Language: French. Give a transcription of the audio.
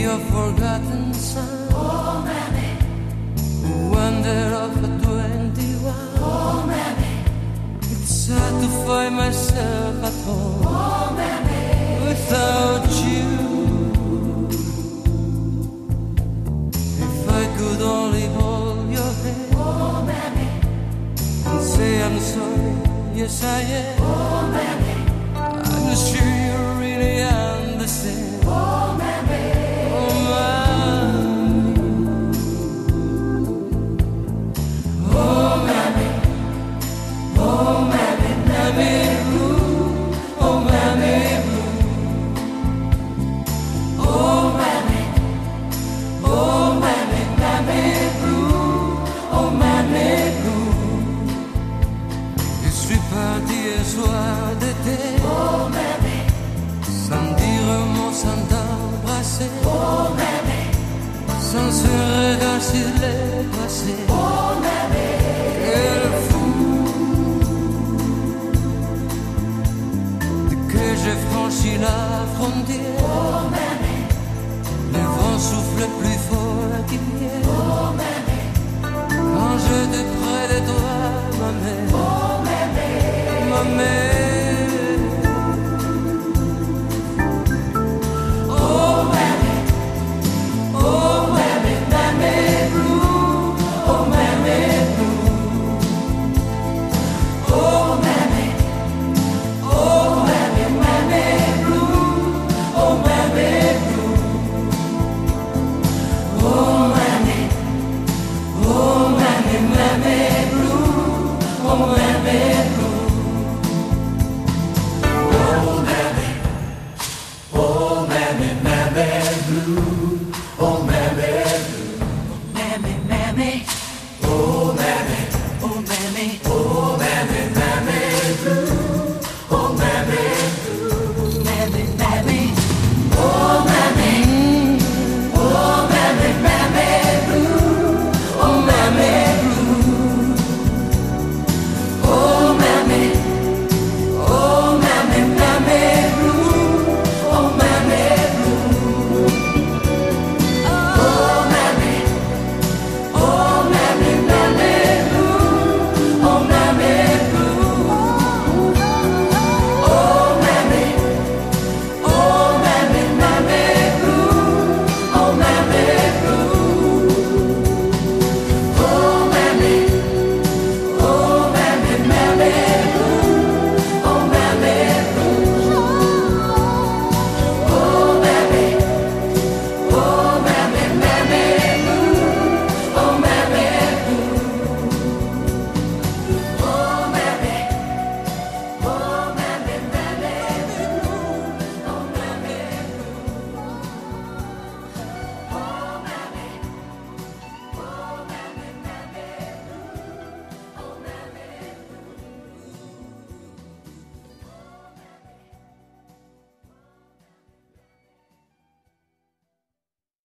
your forgotten son. Oh, mammy. Wonder of a 21. Oh, mammy. It's hard to find myself at home. Oh, mammy. Without you. If I could only hold your hand. Oh, mammy. And say I'm sorry. Yes, I am. Oh, mammy. I'm sure you really understand. Oh, mammy. Oh, mammy. Oh, mammy. Oh, mammy, mammy blue. Oh, mammy blue. Oh, mammy. Oh, mammy, mammy blue. Oh, mammy blue. Je suis parti un soir d'été. Oh, mammy. Sans dire un mot, sans t'embrasser. Oh, mammy. Sans se regard sur les passé. Oh, mammy. Quel fou que j'ai franchi la frontière. Oh, mammy. Le vent souffle plus fort.